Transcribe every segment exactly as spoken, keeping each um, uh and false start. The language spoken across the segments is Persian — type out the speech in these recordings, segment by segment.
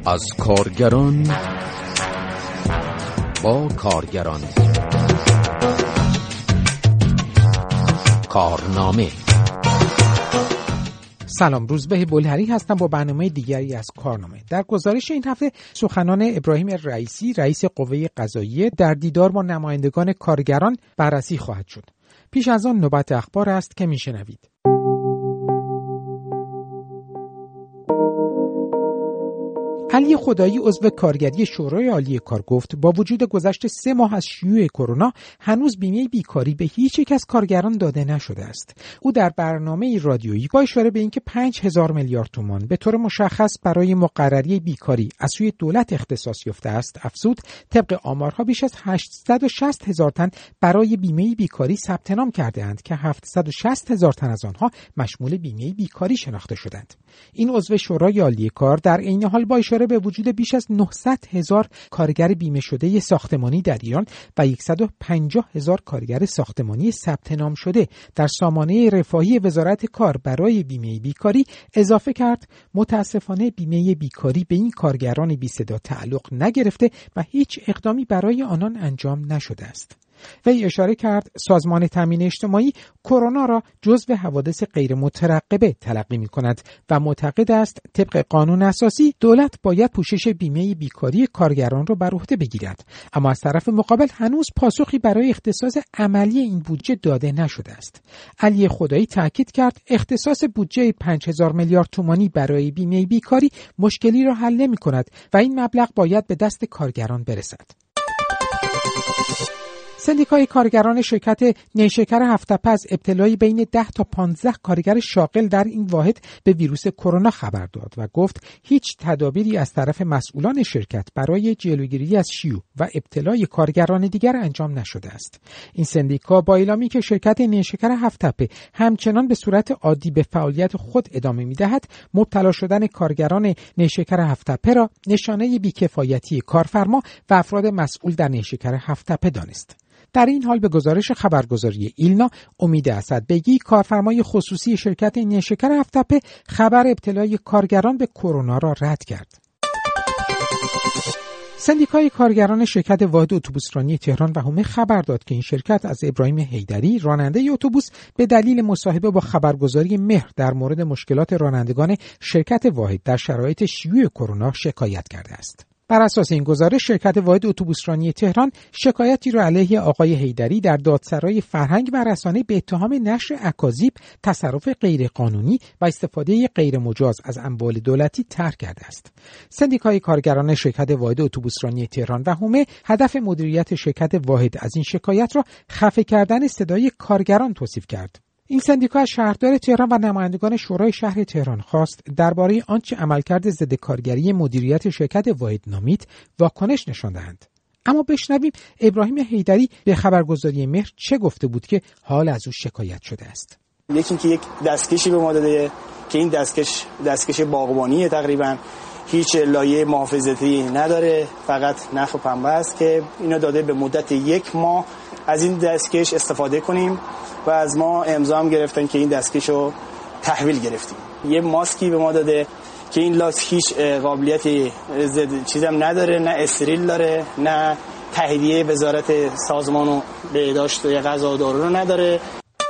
از کارگران با کارگران. کارنامه. سلام، روزبه بلهری هستم با برنامه دیگری از کارنامه. در گزارش این هفته سخنان ابراهیم رئیسی، رئیس قوه قضاییه، در دیدار با نمایندگان کارگران بررسی خواهد شد. پیش از آن نوبت اخبار است که میشنوید. علی خدایی عضو کارگری شورای عالی کار گفت با وجود گذشت سه ماه از شیوع کرونا هنوز بیمه بیکاری به هیچ یک از کارگران داده نشده است. او در برنامه رادیویی با اشاره به اینکه پنج هزار میلیارد تومان به طور مشخص برای مقرری بیکاری از سوی دولت اختصاص یافته است افزود طبق آمارها بیش از هشتصد و شصت هزار تن برای بیمه بیکاری ثبت نام کرده اند که هفتصد و شصت هزار تن از آنها مشمول بیمه بیکاری شناخته شدند. این عضو شورای عالی کار در عین حال با اشاره به وجود بیش از نهصد هزار کارگر بیمه شده ساختمانی در ایران و صد و پنجاه هزار کارگر ساختمانی ثبت نام شده در سامانه رفاهی وزارت کار برای بیمه بیکاری اضافه کرد متاسفانه بیمه بیکاری به این کارگران بی صدا تعلق نگرفته و هیچ اقدامی برای آنان انجام نشده است. وی اشاره کرد سازمان تامین اجتماعی کرونا را جزو حوادث غیر مترقبه تلقی می کند و معتقد است طبق قانون اساسی دولت باید پوشش بیمه بیکاری کارگران را بر عهده بگیرد، اما از طرف مقابل هنوز پاسخی برای اختصاص عملی این بودجه داده نشده است. علی خدایی تاکید کرد اختصاص بودجه پنج هزار میلیارد تومانی برای بیمه بیکاری مشکلی را حل نمی کند و این مبلغ باید به دست کارگران برسد. سندیکای کارگران شرکت نیشکر هفت‌تپه از ابتلای بین ده تا پانزده کارگر شاغل در این واحد به ویروس کرونا خبر داد و گفت هیچ تدابیری از طرف مسئولان شرکت برای جلوگیری از شیوع و ابتلای کارگران دیگر انجام نشده است. این سندیکا با اعلامی که شرکت نیشکر هفت‌تپه همچنان به صورت عادی به فعالیت خود ادامه می‌دهد، مبتلا شدن کارگران نیشکر هفت‌تپه را نشانه بی‌کفایتی کارفرما و افراد مسئول در نیشکر هفت‌تپه دانست. در این حال به گزارش خبرگزاری ایلنا، امید اسدبگی کارفرمای خصوصی شرکت نیشکر هفت‌تپه خبر ابتلای کارگران به کرونا را رد کرد. سندیکای کارگران شرکت واحد اتوبوسرانی تهران و حومه خبر داد که این شرکت از ابراهیم حیدری راننده اتوبوس به دلیل مصاحبه با خبرگزاری مهر در مورد مشکلات رانندگان شرکت واحد در شرایط شیوع کرونا شکایت کرده است. بر اساس این گزارش شرکت واحد اتوبوسرانی تهران شکایتی را علیه آقای حیدری در دادسرای فرهنگ و رسانه به اتهام نشر اکاذیب، تصرف غیرقانونی و استفاده غیرمجاز از اموال دولتی طرح کرده است. سندیکای کارگران شرکت واحد اتوبوسرانی تهران و حومه هدف مدیریت شرکت واحد از این شکایت را خفه کردن صدای کارگران توصیف کرد. این سندیکا از شهردار تهران و نمایندگان شورای شهر تهران خواست درباره آنچه عملکرد ضد کارگری مدیریت شرکت واحد نامید واکنش نشان دهند. اما بشنویم ابراهیم حیدری به خبرگزاری مهر چه گفته بود که حال از او شکایت شده است. یکی اینکه یک دستکشی به ما داده که این دستکش دستکش باغبانیه، تقریبا هیچ لایه محافظتی نداره، فقط نخ و پنبه است که اینا داده به مدت یک ماه از این دستکش استفاده کنیم و از ما امضا هم گرفتن که این دستکش رو تحویل گرفتیم. یه ماسکی به ما داده که این لاس هیچ قابلیتی زد چیزم نداره، نه استریل داره، نه تاییدیه وزارت سازمانو به داشت غذا و دارو رو نداره.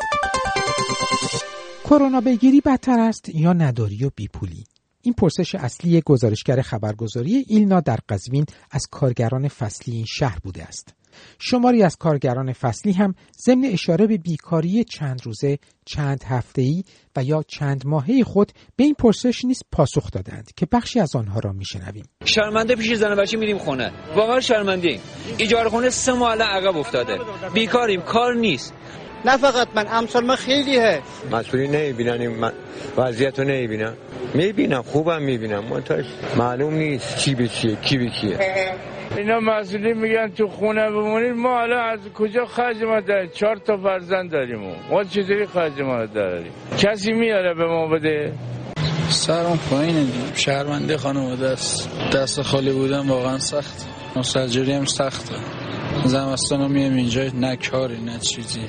کرونا بگیری بدتر است یا نداری و بیپولی؟ این پرسش اصلی گزارشگر خبرگزاری ایلنا در قزوین از کارگران فصلی این شهر بوده است. شماری از کارگران فصلی هم ضمن اشاره به بیکاری چند روزه، چند هفته‌ای و یا چند ماهه خود به این پرسش نیز پاسخ دادند که بخشی از آنها را میشنویم. شرمنده پیش زن و بچه میریم خونه، واقعا شرمنده‌ایم. ایجار خونه سه ماه الان عقب افتاده، بیکاریم، کار نیست. نه فقط من، امثال من خیلی هست. مسئولی نمیبینن این وضعیت رو نمیبینن. میبینم، خوبم میبینم، منتها معلوم نیست کی به کیه، کی به کیه. اینا مسئولی میگن تو خونه بمونید، ما حالا از کجا خرج ما داریم؟ چهار تا فرزند داریم، ما چطوری خرج ما داریم؟ کسی میاره به ما بده؟ سرم پایینه دیگه، شرمنده خانواده است، دست خالی بودن واقعا سخت، مسجری هم سخته، زمستان رو میام اینجا نه کاری نه چیزی،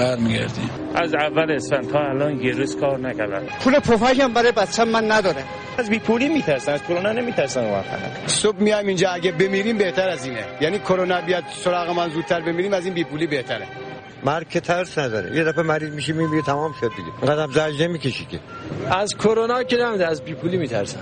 برمیگردیم. از اول اسفند تا الان گیروس کار نکردن. پول پفک هم برای بچه‌م من نداره. از بیپولی میترسن، از کرونا نمیترسن واقعا. صبح میایم اینجا اگه بمیریم بهتر از اینه. یعنی کرونا بیاد سراغ من زودتر بمیریم از این بیپولی بهتره. مرگ که ترس نداره. یه دفعه مریض میشی میبینی تمام شد دیگه. اینقدر زجر نمیکشی که. از کرونا که نمیده، از بیپولی میترسن.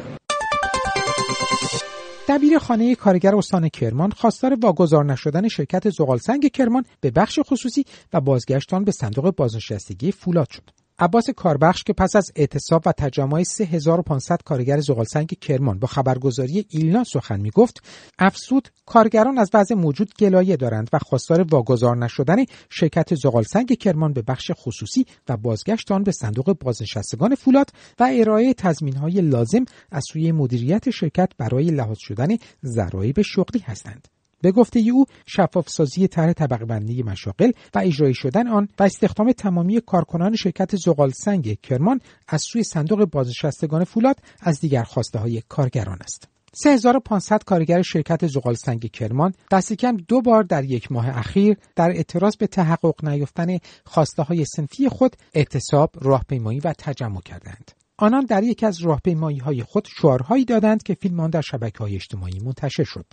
دبیر خانه کارگر استان کرمان خواستار واگذار نشدن شرکت زغالسنگ کرمان به بخش خصوصی و بازگشت آن به صندوق بازنشستگی فولاد شد. عباس کاربخش که پس از اعتصاب و تجمع سه هزار و پانصد کارگر زغالسنگ کرمان با خبرگزاری ایلنا سخن میگفت، افزود کارگران از وضع موجود گلایه دارند و خواستار واگذار نشدن شرکت زغالسنگ کرمان به بخش خصوصی و بازگشت آن به صندوق بازنشستگان فولاد و ارائه تضمین‌های لازم از سوی مدیریت شرکت برای لحاظ شدن ضرایب شغلی هستند. به گفته او، شفاف‌سازی طرح طبقه‌بندی مشاغل و اجرایی شدن آن و استخدام تمامی کارکنان شرکت زغالسنگ کرمان از سوی صندوق بازنشستگان فولاد از دیگر خواسته‌های کارگران است. سه هزار و پانصد کارگر شرکت زغالسنگ کرمان دست کم دو بار در یک ماه اخیر در اعتراض به تحقق نیافتن خواسته‌های صنفی خود اعتصاب، راهپیمایی و تجمع کردند. آنان در یکی از راهپیمایی‌های خود شعارهایی دادند که فیلم آن در شبکه‌های اجتماعی منتشر شد.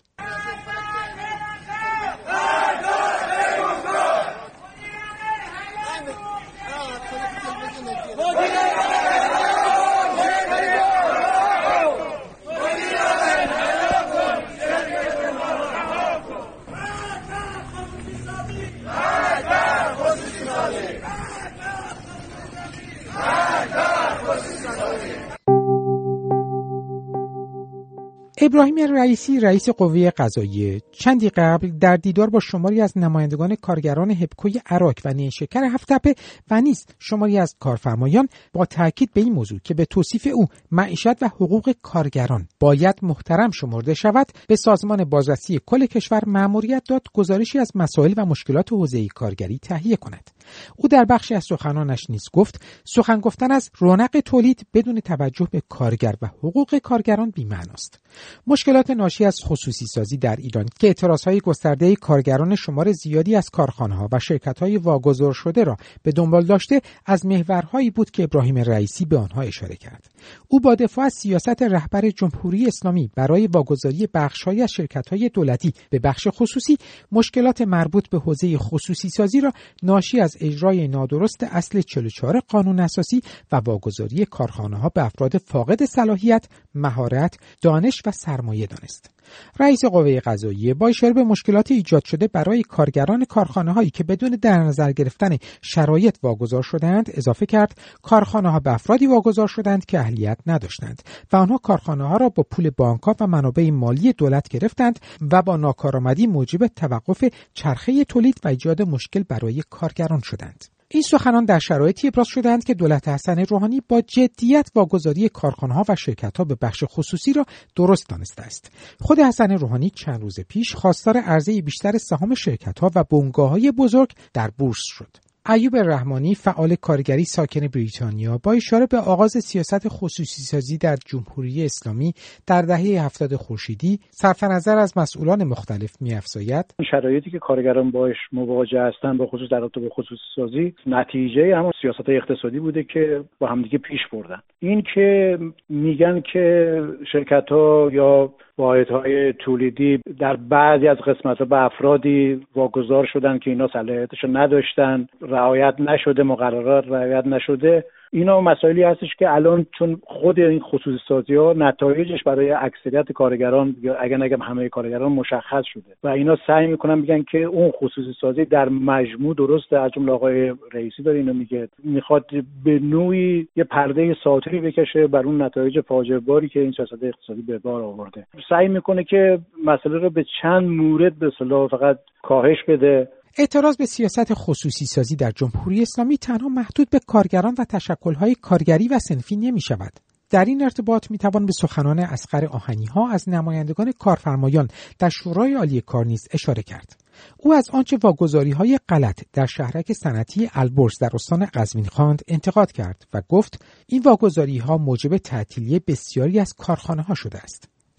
ابراهیم رئیسی رئیس قوه قضاییه چندی قبل در دیدار با شماری از نمایندگان کارگران هپکوی عراق و نیشکر هفت‌تپه و نیز شماری از کارفرمایان با تاکید به این موضوع که به توصیف او معیشت و حقوق کارگران باید محترم شمرده شود، به سازمان بازرسی کل کشور مأموریت داد گزارشی از مسائل و مشکلات حوزه کارگری تهیه کند. او در بخشی از سخنانش نیز گفت سخن گفتن از رونق تولید بدون توجه به کارگر و حقوق کارگران بی‌معناست. مشکلات ناشی از خصوصی سازی در ایران که اعتراضهای گسترده کارگران شمار زیادی از کارخانه‌ها و شرکت‌های واگذار شده را به دنبال داشته از محورهایی بود که ابراهیم رئیسی به آنها اشاره کرد. او با دفاع از سیاست رهبر جمهوری اسلامی برای واگذاری بخش‌هایی از شرکت‌های دولتی به بخش خصوصی، مشکلات مربوط به حوزه خصوصی سازی را ناشی از اجرای نادرست اصل چهل و چهار قانون اساسی و واگذاری کارخانه‌ها به افراد فاقد صلاحیت، مهارت، دانش و سرمایه دانست. رئیس قوه قضاییه با اشاره به مشکلات ایجاد شده برای کارگران کارخانه‌هایی که بدون در نظر گرفتن شرایط واگذار شدند اضافه کرد کارخانه‌ها به افرادی واگذار شدند که اهلیت نداشتند و آنها کارخانه‌ها را با پول بانک‌ها و منابع مالی دولت گرفتند و با ناکارآمدی موجب توقف چرخه تولید و ایجاد مشکل برای کارگران شدند. این سخنان در شرایطی ابراز شدند که دولت حسن روحانی با جدیت واگذاری کارخانه‌ها و شرکت‌ها به بخش خصوصی را درست دانسته است. خود حسن روحانی چند روز پیش خواستار عرضه بیشتر سهام شرکت‌ها و بنگاه‌های بزرگ در بورس شد. ایوب رحمانی فعال کارگری ساکن بریتانیا با اشاره به آغاز سیاست خصوصی سازی در جمهوری اسلامی در دهه هفتاد خورشیدی صرف نظر از مسئولان مختلف می‌افزاید شرایطی که کارگران باش مواجه هستند با خصوص در رابطه با خصوصی سازی نتیجه همون سیاست اقتصادی بوده که با همدیگه پیش بردن. این که میگن که شرکت‌ها یا واحدهای تولیدی در بعضی از قسمت‌ها به افرادی واگذار شدن که اینا صلاحیتش نداشتن، رعایت نشده، مقررات رعایت نشده، اینا مسائلی هستش که الان چون خود این خصوصی سازی ها نتایجش برای اکثریت کارگران یا اگر نگم همه کارگران مشخص شده و اینا سعی میکنن میگن که اون خصوصی سازی در مجموع درسته. از جمله آقای رئیسی داره اینو میگه، میخواد به نوعی یه پرده ساتری بکشه بر اون نتایج فاجعه باری که این سیاست اقتصادی به بار آورده. سعی میکنه که مسئله رو به چند مورد به اصطلاح فقط کاهش بده. اعتراض به سیاست خصوصی سازی در جمهوری اسلامی تنها محدود به کارگران و تشکل‌های کارگری و صنفی نمی‌شود. در این ارتباط می‌توان به سخنان اصغر آهنی‌ها از نمایندگان کارفرمایان در شورای عالی کار نیز اشاره کرد. او از آنچه واگذاری‌های غلط در شهرک صنعتی البرز در استان قزوین خواند انتقاد کرد و گفت این واگذاری‌ها موجب تعطیلی بسیاری از کارخانه‌ها شده است.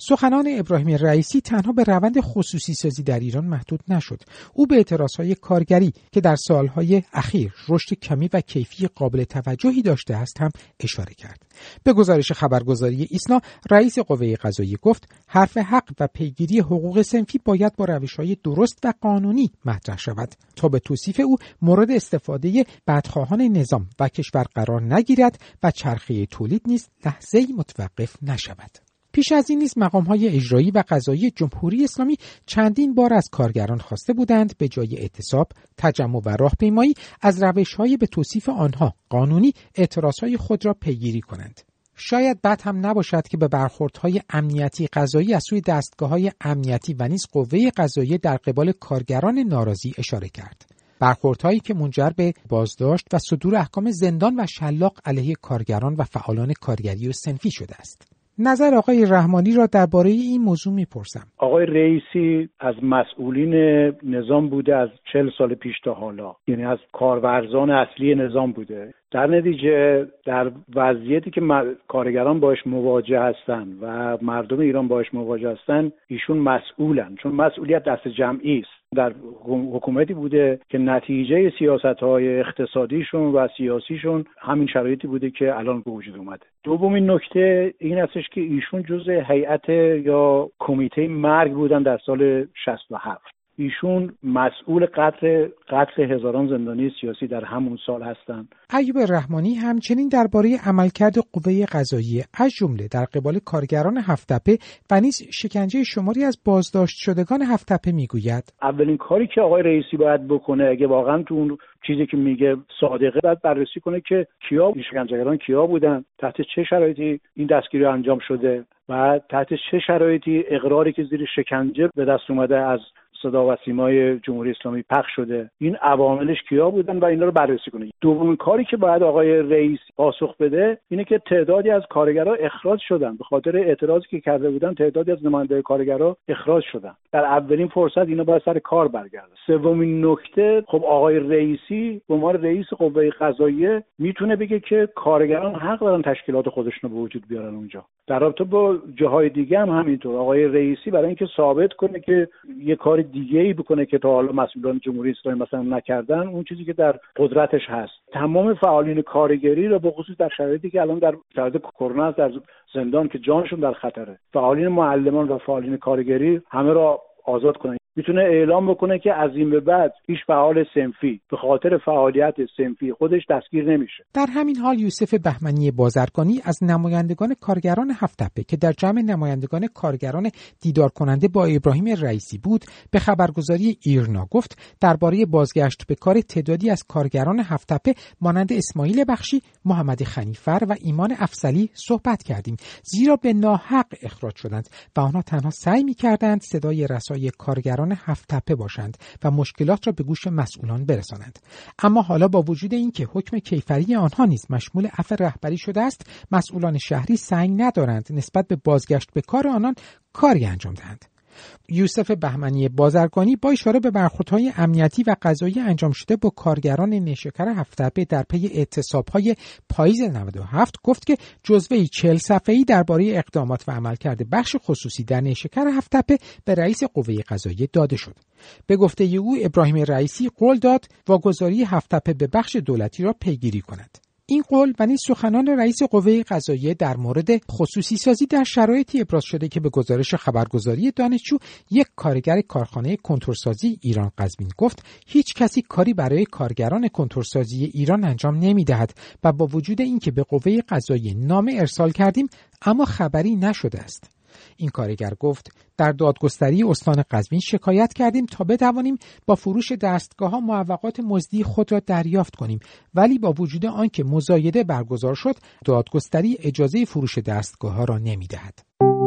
سخنان ابراهیم رئیسی تنها به روند خصوصی سازی در ایران محدود نشد. او به اعتراضهای کارگری که در سالهای اخیر رشد کمی و کیفی قابل توجهی داشته است هم اشاره کرد. به گزارش خبرگزاری ایسنا، رئیس قوه قضاییه گفت حرف حق و پیگیری حقوق صنفی باید با روش‌های درست و قانونی مطرح شود تا به توصیف او مورد استفاده بدخواهان نظام و کشور قرار نگیرد و چرخه تولید نیز لحظه‌ای متوقف نشود. پیش از این نیز مقام‌های اجرایی و قضایی جمهوری اسلامی چندین بار از کارگران خواسته بودند به جای اعتصاب، تجمع و راهپیمایی از روش‌های به توصیف آنها قانونی اعتراضهای خود را پیگیری کنند. شاید بد هم نباشد که به برخوردهای امنیتی قضایی از سوی دستگاه‌های امنیتی و نیز قوه قضاییه در قبال کارگران ناراضی اشاره کرد. برخوردهایی که منجر به بازداشت و صدور احکام زندان و شلاق علیه کارگران و فعالان کارگری و صنفی شده است. نظر آقای رحمانی را درباره این موضوع میپرسم. آقای رئیسی از مسئولین نظام بوده از چهل سال پیش تا حالا، یعنی از کارورزان اصلی نظام بوده. در نتیجه در وضعیتی که کارگران باش مواجه هستن و مردم ایران باش مواجه هستن، ایشون مسئولن، چون مسئولیت دست جمعی است. در حکومتی بوده که نتیجه سیاست‌های اقتصادیشون و سیاسیشون همین شرایطی بوده که الان به وجود اومده. دومین نکته این هستش که ایشون جزء هیئت یا کمیته مرگ بودن در سال شصت و هفت. ایشون مسئول قتل قتل هزاران زندانی سیاسی در همون سال هستند. ایوب رحمانی همچنین درباره عملکرد قوه قضاییه از جمله در قبال کارگران هفت‌تپه و نیز شکنجه شماری از بازداشت شدگان هفت‌تپه میگوید اولین کاری که آقای رئیسی باید بکنه اگه واقعا تو اون چیزی که میگه صادقه، باید بررسی کنه که کیا این شکنجهگران کیا بودن، تحت چه شرایطی این دستگیری انجام شده و تحت چه شرایطی اقراری که زیر شکنجه به دست اومده از صدا و سیمای جمهوری اسلامی پخش شده، این عواملش کیا بودن و اینا رو بررسی کنه. دومین کاری که باید آقای رئیس پاسخ بده اینه که تعدادی از کارگرها اخراج شدن، به خاطر اعتراضی که کرده بودن تعدادی از نماینده کارگرها اخراج شدن. در اولین فرصت اینا باید سر کار برگردن. سومین نکته، خب آقای رئیسی به عنوان رئیس قوه قضاییه میتونه بگه که کارگران حق دارن تشکیلات خودشون رو به وجود بیارن اونجا. در رابطه با جاهای دیگه هم همینطور. آقای رئیسی برای اینکه ثابت کنه که یه کار دیگه‌ای بکنه که تا حالا مسئولان جمهوری اسلامی مثلا نکردن، اون چیزی که در قدرتش هست، تمام فعالین کارگری را به خصوص در شرایطی که الان در شرایط کرونا در زندان که جانشون در خطره، فعالین معلمان و فعالین کارگری همه را آزاد کنه. میتونه اعلام بکنه که از این به بعد هیچ فعال صنفی به خاطر فعالیت صنفی خودش دستگیر نمیشه. در همین حال یوسف بهمنی بازرگانی از نمایندگان کارگران هفت‌تپه که در جمع نمایندگان کارگران دیدار کننده با ابراهیم رئیسی بود، به خبرگزاری ایرنا گفت درباره بازگشت به کار تعدادی از کارگران هفت‌تپه مانند اسماعیل بخشی، محمد خنیفر و ایمان افضلی صحبت کردیم، زیرا به ناحق اخراج شدند و آنها تنها سعی می‌کردند صدای رسای کارگران هفت‌تپه باشند و مشکلات را به گوش مسئولان برسانند. اما حالا با وجود اینکه حکم کیفری آنها نیز مشمول عفو رهبری شده است، مسئولان شهری سعی ندارند نسبت به بازگشت به کار آنان کاری انجام دهند. یوسف بهمنی بازرگانی با اشاره به برخوردهای امنیتی و قضایی انجام شده با کارگران نیشکر هفت‌تپه در پی اعتصاب‌های پاییز نود و هفت گفت که جزوه‌ای چهل صفحه‌ای درباره اقدامات و عملکرد بخش خصوصی در نیشکر هفت‌تپه به رئیس قوه قضاییه داده شد. به گفته او ابراهیم رئیسی قول داد واگذاری هفت‌تپه به بخش دولتی را پیگیری کند. این قول و نیز سخنان رئیس قوه قضاییه در مورد خصوصی سازی در شرایطی ابراز شده که به گزارش خبرگزاری دانشجو یک کارگر کارخانه کنتورسازی ایران قزوین گفت هیچ کسی کاری برای کارگران کنتورسازی ایران انجام نمی‌دهد و با وجود اینکه به قوه قضاییه نامه ارسال کردیم اما خبری نشده است. این کارگر گفت در دادگستری استان قزوین شکایت کردیم تا بتوانیم با فروش دستگاه‌ها معوقات مزدی خود را دریافت کنیم، ولی با وجود آنکه مزایده برگزار شد دادگستری اجازه فروش دستگاه‌ها را نمی‌دهد.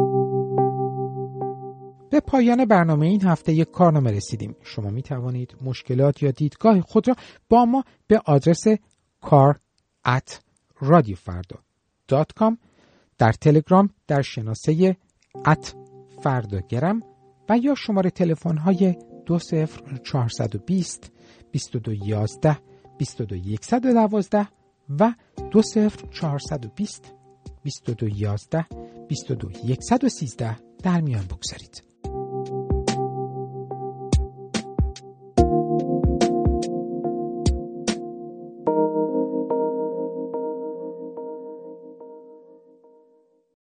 به پایان برنامه این هفته یک کارنامه رسیدیم. شما می توانید مشکلات یا دیدگاه خود را با ما به آدرس کار ات رادیو فردا دات کام در تلگرام در شناسه ات فرداگرم و یا شماره تلفن های دو صفر چهارصد و بیست بیست و دو یازده بیست و دو صد و دوازده و دو صفر چهارصد و بیست بیست و دو یازده بیست و دو صد و سیزده در میان بگذارید.